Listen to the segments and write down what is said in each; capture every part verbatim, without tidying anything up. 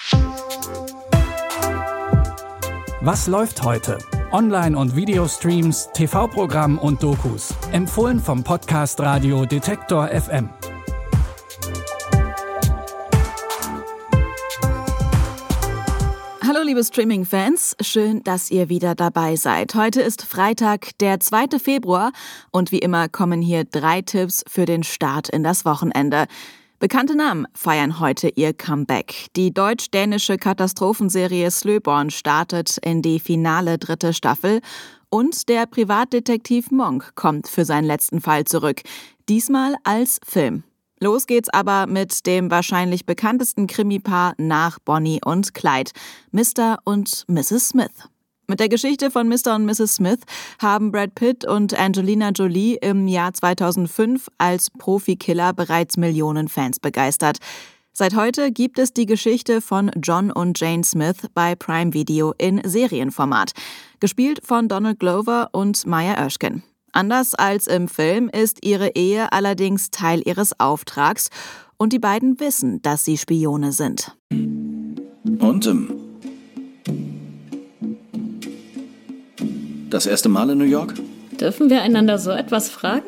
Was läuft heute? Online- und Videostreams, T V-Programm und Dokus. Empfohlen vom Podcast Radio Detektor F M. Hallo liebe Streaming-Fans, schön, dass ihr wieder dabei seid. Heute ist Freitag, der zweite Februar und wie immer kommen hier drei Tipps für den Start in das Wochenende. Bekannte Namen feiern heute ihr Comeback. Die deutsch-dänische Katastrophenserie Slöborn startet in die finale dritte Staffel und der Privatdetektiv Monk kommt für seinen letzten Fall zurück, diesmal als Film. Los geht's aber mit dem wahrscheinlich bekanntesten Krimipaar nach Bonnie und Clyde, Mister und Misses Smith. Mit der Geschichte von Mister und Misses Smith haben Brad Pitt und Angelina Jolie im Jahr zweitausendfünf als Profikiller bereits Millionen Fans begeistert. Seit heute gibt es die Geschichte von John und Jane Smith bei Prime Video in Serienformat, gespielt von Donald Glover und Maya Erskine. Anders als im Film ist ihre Ehe allerdings Teil ihres Auftrags und die beiden wissen, dass sie Spione sind. Und ähm, das erste Mal in New York? Dürfen wir einander so etwas fragen?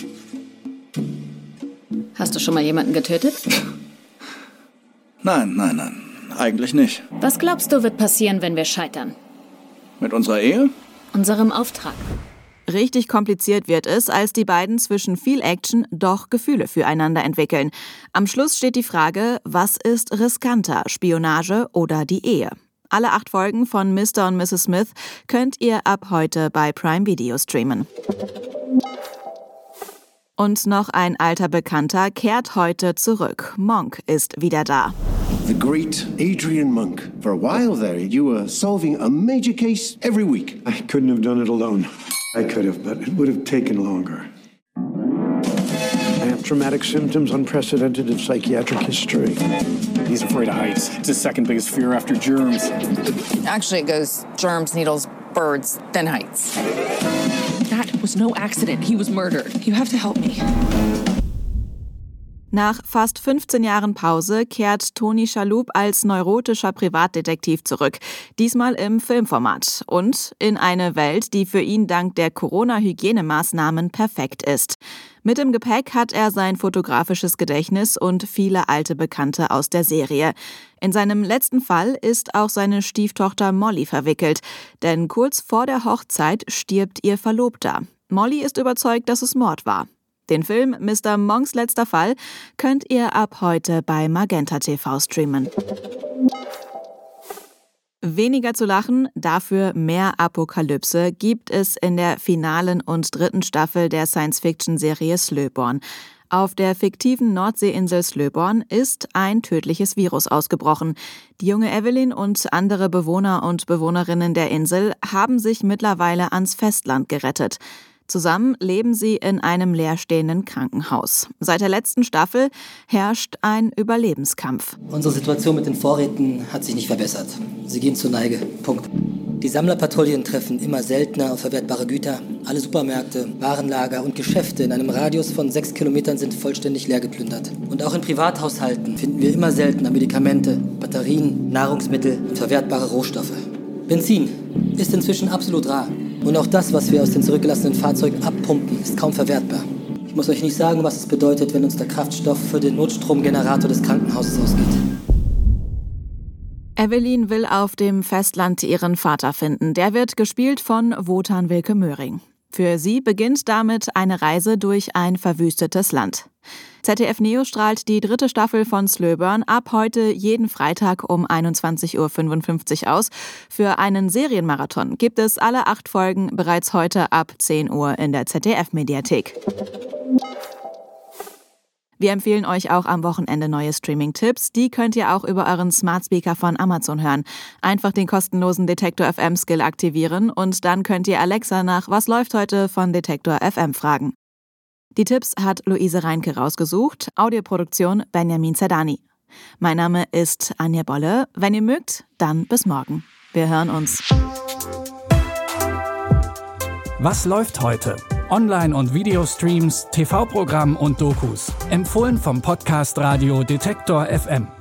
Hast du schon mal jemanden getötet? Nein, nein, nein, eigentlich nicht. Was glaubst du, wird passieren, wenn wir scheitern? Mit unserer Ehe? Unserem Auftrag. Richtig kompliziert wird es, als die beiden zwischen viel Action doch Gefühle füreinander entwickeln. Am Schluss steht die Frage, was ist riskanter, Spionage oder die Ehe? Alle acht Folgen von Mister und Misses Smith könnt ihr ab heute bei Prime Video streamen. Und noch ein alter Bekannter kehrt heute zurück. Monk ist wieder da. The great Adrian Monk. For a while there, you were solving a major case every week. I couldn't have done it alone. I could have, but it would have taken longer. I have traumatic symptoms unprecedented in psychiatric history. He's afraid of heights. It's his second biggest fear after germs. Actually, it goes germs, needles, birds, then heights. That was no accident. He was murdered. You have to help me. Nach fast fünfzehn Jahren Pause kehrt Tony Shalhoub als neurotischer Privatdetektiv zurück, diesmal im Filmformat und in eine Welt, die für ihn dank der Corona-Hygienemaßnahmen perfekt ist. Mit im Gepäck hat er sein fotografisches Gedächtnis und viele alte Bekannte aus der Serie. In seinem letzten Fall ist auch seine Stieftochter Molly verwickelt, denn kurz vor der Hochzeit stirbt ihr Verlobter. Molly ist überzeugt, dass es Mord war. Den Film Mister Monks letzter Fall könnt ihr ab heute bei Magenta T V streamen. Weniger zu lachen, dafür mehr Apokalypse gibt es in der finalen und dritten Staffel der Science-Fiction-Serie Slöborn. Auf der fiktiven Nordseeinsel Slöborn ist ein tödliches Virus ausgebrochen. Die junge Evelyn und andere Bewohner und Bewohnerinnen der Insel haben sich mittlerweile ans Festland gerettet. Zusammen leben sie in einem leerstehenden Krankenhaus. Seit der letzten Staffel herrscht ein Überlebenskampf. Unsere Situation mit den Vorräten hat sich nicht verbessert. Sie gehen zur Neige. Punkt. Die Sammlerpatrouillen treffen immer seltener auf verwertbare Güter. Alle Supermärkte, Warenlager und Geschäfte in einem Radius von sechs Kilometern sind vollständig leer geplündert. Und auch in Privathaushalten finden wir immer seltener Medikamente, Batterien, Nahrungsmittel und verwertbare Rohstoffe. Benzin ist inzwischen absolut rar. Und auch das, was wir aus den zurückgelassenen Fahrzeugen abpumpen, ist kaum verwertbar. Ich muss euch nicht sagen, was es bedeutet, wenn uns der Kraftstoff für den Notstromgenerator des Krankenhauses ausgeht. Evelyn will auf dem Festland ihren Vater finden. Der wird gespielt von Wotan Wilke Möhring. Für sie beginnt damit eine Reise durch ein verwüstetes Land. Z D F Neo strahlt die dritte Staffel von Slöborn ab heute jeden Freitag um einundzwanzig Uhr fünfundfünfzig aus. Für einen Serienmarathon gibt es alle acht Folgen bereits heute ab zehn Uhr in der Z D F-Mediathek. Wir empfehlen euch auch am Wochenende neue Streaming-Tipps. Die könnt ihr auch über euren Smart Speaker von Amazon hören. Einfach den kostenlosen Detektor F M Skill aktivieren und dann könnt ihr Alexa nach Was läuft heute von Detektor F M fragen. Die Tipps hat Luise Reinke rausgesucht, Audioproduktion Benjamin Zerdani. Mein Name ist Anja Bolle. Wenn ihr mögt, dann bis morgen. Wir hören uns. Was läuft heute? Online- und Videostreams, T V-Programm und Dokus. Empfohlen vom Podcast Radio Detektor F M.